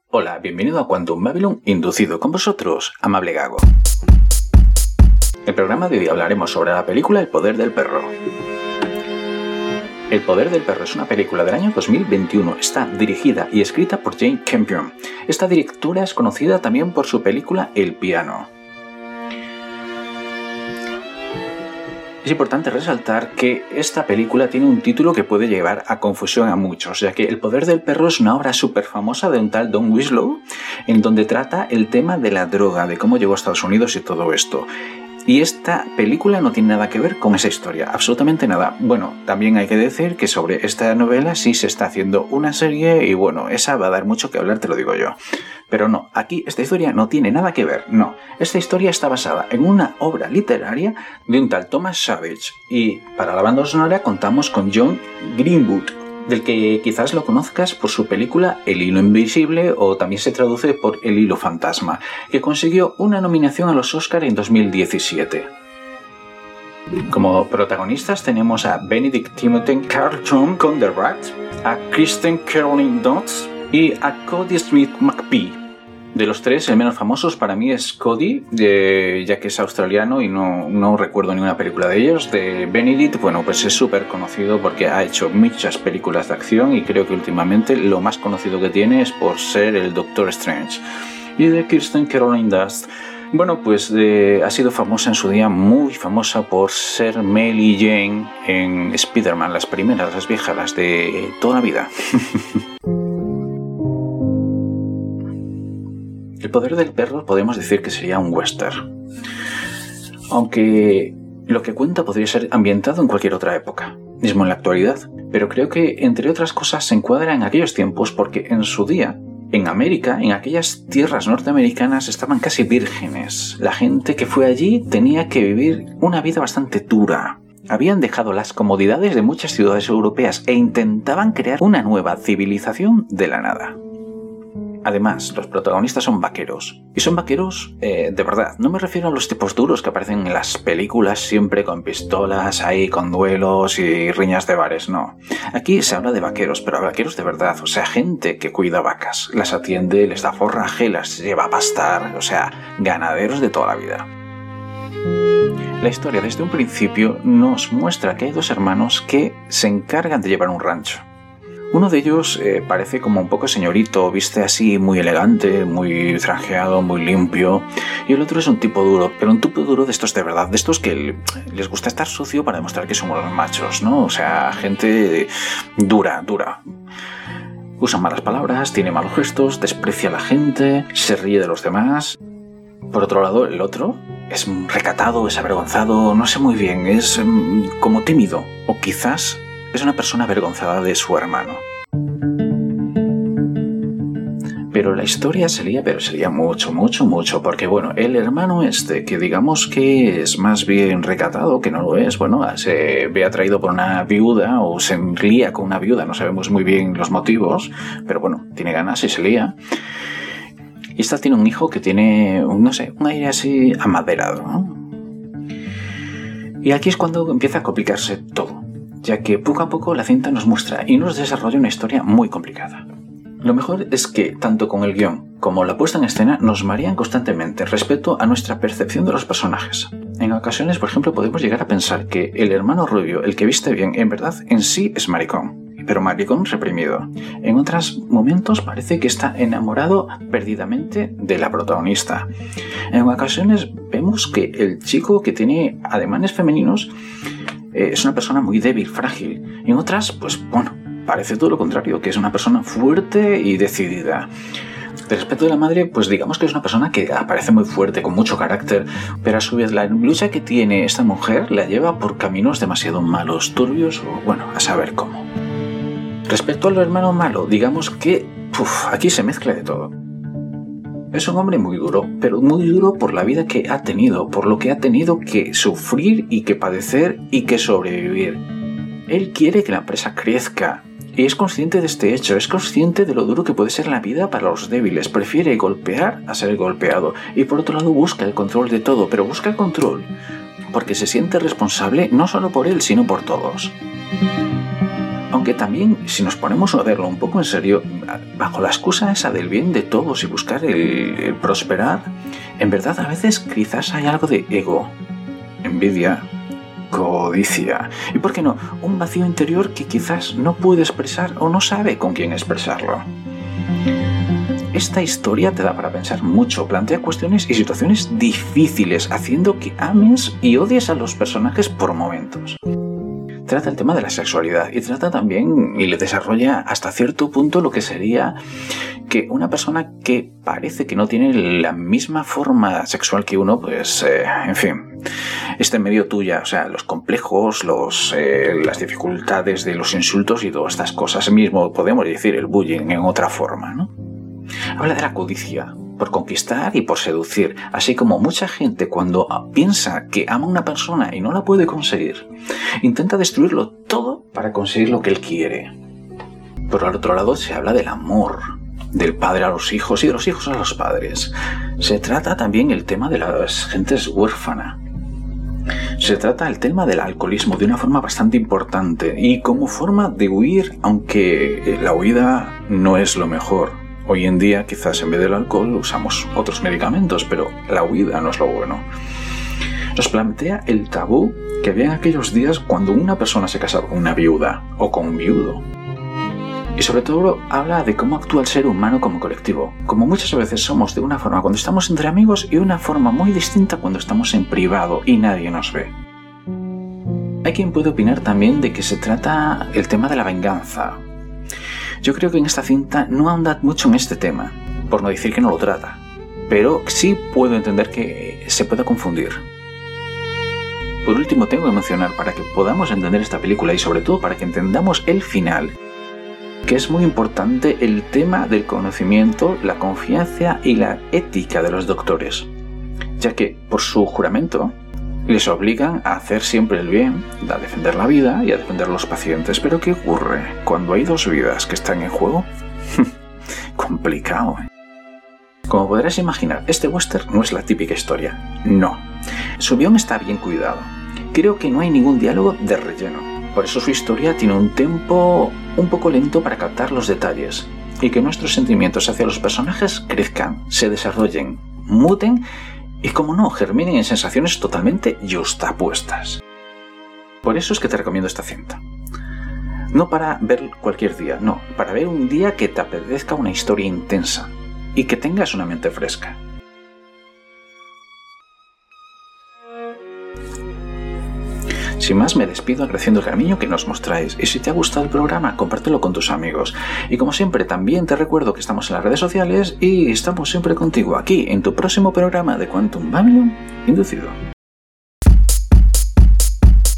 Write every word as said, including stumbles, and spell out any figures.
Hola, bienvenido a Quantum Babylon, inducido con vosotros, amable Gago. El programa de hoy hablaremos sobre la película El poder del perro. El poder del perro es una película del año dos mil veintiuno. Está dirigida y escrita por Jane Campion. Esta directora es conocida también por su película El piano. Es importante resaltar que esta película tiene un título que puede llevar a confusión a muchos, ya que El poder del perro es una obra súper famosa de un tal Don Winslow, en donde trata el tema de la droga, de cómo llegó a Estados Unidos y todo esto. Y esta película no tiene nada que ver con esa historia, absolutamente nada. Bueno, también hay que decir que sobre esta novela sí se está haciendo una serie y bueno, esa va a dar mucho que hablar, te lo digo yo. Pero no, aquí esta historia no tiene nada que ver, no. Esta historia está basada en una obra literaria de un tal Thomas Savage y para la banda sonora contamos con John Greenwood, del que quizás lo conozcas por su película El hilo invisible o también se traduce por El hilo fantasma, que consiguió una nominación a los Oscar en dos mil diecisiete. Como protagonistas tenemos a Benedict Timothy Carlton Cumberbatch, a Kristen Caroline Dodds y a Cody Smith McPhee. De los tres, el menos famoso para mí es Cody, de, ya que es australiano y no, no recuerdo ninguna película de ellos. De Benedict, bueno, pues es súper conocido porque ha hecho muchas películas de acción y creo que últimamente lo más conocido que tiene es por ser el Doctor Strange. Y de Kristen Caroline Dust, bueno, pues eh, ha sido famosa en su día, muy famosa por ser Mary Jane en Spider-Man, las primeras, las viejas, las de toda la vida. El poder del perro podemos decir que sería un western, aunque lo que cuenta podría ser ambientado en cualquier otra época, mismo en la actualidad, pero creo que entre otras cosas se encuadra en aquellos tiempos porque en su día, en América, en aquellas tierras norteamericanas estaban casi vírgenes. La gente que fue allí tenía que vivir una vida bastante dura. Habían dejado las comodidades de muchas ciudades europeas e intentaban crear una nueva civilización de la nada. Además, los protagonistas son vaqueros. Y son vaqueros eh, de verdad. No me refiero a los tipos duros que aparecen en las películas siempre con pistolas, ahí con duelos y riñas de bares, no. Aquí se habla de vaqueros, pero vaqueros de verdad. O sea, gente que cuida vacas, las atiende, les da forraje, las lleva a pastar. O sea, ganaderos de toda la vida. La historia desde un principio nos muestra que hay dos hermanos que se encargan de llevar un rancho. Uno de ellos eh, parece como un poco señorito, viste así muy elegante, muy trajeado, muy limpio. Y el otro es un tipo duro, pero un tipo duro de estos de verdad, de estos que les gusta estar sucio para demostrar que somos los machos, ¿no? O sea, gente dura, dura. Usa malas palabras, tiene malos gestos, desprecia a la gente, se ríe de los demás. Por otro lado, el otro es recatado, es avergonzado, no sé muy bien, es um, como tímido. O quizás es una persona avergonzada de su hermano. Pero la historia sería, pero sería mucho, mucho, mucho, porque bueno, el hermano este, que digamos que es más bien recatado, que no lo es, bueno, se ve atraído por una viuda o se lía con una viuda, no sabemos muy bien los motivos, pero bueno, tiene ganas y se lía. Y esta tiene un hijo que tiene, no sé, un aire así amaderado, ¿no? Y aquí es cuando empieza a complicarse todo, ya que poco a poco la cinta nos muestra y nos desarrolla una historia muy complicada. Lo mejor es que, tanto con el guión como la puesta en escena, nos marean constantemente respecto a nuestra percepción de los personajes. En ocasiones, por ejemplo, podemos llegar a pensar que el hermano rubio, el que viste bien, en verdad en sí es maricón, pero maricón reprimido. En otros momentos parece que está enamorado perdidamente de la protagonista. En ocasiones vemos que el chico que tiene ademanes femeninos Eh, es una persona muy débil, frágil. Y en otras, pues bueno, parece todo lo contrario, que es una persona fuerte y decidida. Respecto de la madre, pues digamos que es una persona que aparece muy fuerte, con mucho carácter, pero a su vez la lucha que tiene esta mujer la lleva por caminos demasiado malos, turbios o bueno, a saber cómo. Respecto al hermano malo, digamos que uf, aquí se mezcla de todo. Es un hombre muy duro, pero muy duro por la vida que ha tenido, por lo que ha tenido que sufrir y que padecer y que sobrevivir. Él quiere que la empresa crezca y es consciente de este hecho, es consciente de lo duro que puede ser la vida para los débiles, prefiere golpear a ser golpeado y por otro lado busca el control de todo, pero busca el control porque se siente responsable no solo por él, sino por todos. Aunque también, si nos ponemos a verlo un poco en serio, bajo la excusa esa del bien de todos y buscar el, el prosperar, en verdad a veces quizás hay algo de ego, envidia, codicia y, ¿por qué no?, un vacío interior que quizás no puede expresar o no sabe con quién expresarlo. Esta historia te da para pensar mucho, plantea cuestiones y situaciones difíciles, haciendo que ames y odies a los personajes por momentos. Trata el tema de la sexualidad y trata también y le desarrolla hasta cierto punto lo que sería que una persona que parece que no tiene la misma forma sexual que uno, pues, eh, en fin, esté en medio tuya, o sea, los complejos, los, eh, las dificultades de los insultos y todas estas cosas, mismo podemos decir el bullying en otra forma, ¿no? Habla de la codicia, por conquistar y por seducir, así como mucha gente cuando piensa que ama a una persona y no la puede conseguir, intenta destruirlo todo para conseguir lo que él quiere. Por el otro lado se habla del amor, del padre a los hijos y de los hijos a los padres. Se trata también el tema de las gentes huérfanas. Se trata el tema del alcoholismo de una forma bastante importante y como forma de huir, aunque la huida no es lo mejor. Hoy en día quizás en vez del alcohol usamos otros medicamentos, pero la huida no es lo bueno. Nos plantea el tabú que había en aquellos días cuando una persona se casaba con una viuda o con un viudo. Y sobre todo habla de cómo actúa el ser humano como colectivo, como muchas veces somos de una forma cuando estamos entre amigos y una forma muy distinta cuando estamos en privado y nadie nos ve. Hay quien puede opinar también de que se trata el tema de la venganza. Yo creo que en esta cinta no ahonda mucho en este tema, por no decir que no lo trata, pero sí puedo entender que se pueda confundir. Por último, tengo que mencionar, para que podamos entender esta película y sobre todo para que entendamos el final, que es muy importante el tema del conocimiento, la confianza y la ética de los doctores, ya que por su juramento les obligan a hacer siempre el bien, a defender la vida y a defender a los pacientes. Pero ¿qué ocurre cuando hay dos vidas que están en juego? Complicado, ¿eh? Como podrás imaginar, este western no es la típica historia. No. Su guión está bien cuidado. Creo que no hay ningún diálogo de relleno. Por eso su historia tiene un tempo un poco lento para captar los detalles y que nuestros sentimientos hacia los personajes crezcan, se desarrollen, muten y, como no, germinen en sensaciones totalmente yuxtapuestas. Por eso es que te recomiendo esta cinta. No para ver cualquier día, no, para ver un día que te apetezca una historia intensa y que tengas una mente fresca. Sin más, me despido agradeciendo el cariño que nos mostráis y si te ha gustado el programa, compártelo con tus amigos. Y como siempre, también te recuerdo que estamos en las redes sociales y estamos siempre contigo aquí en tu próximo programa de Quantum Babylon Inducido.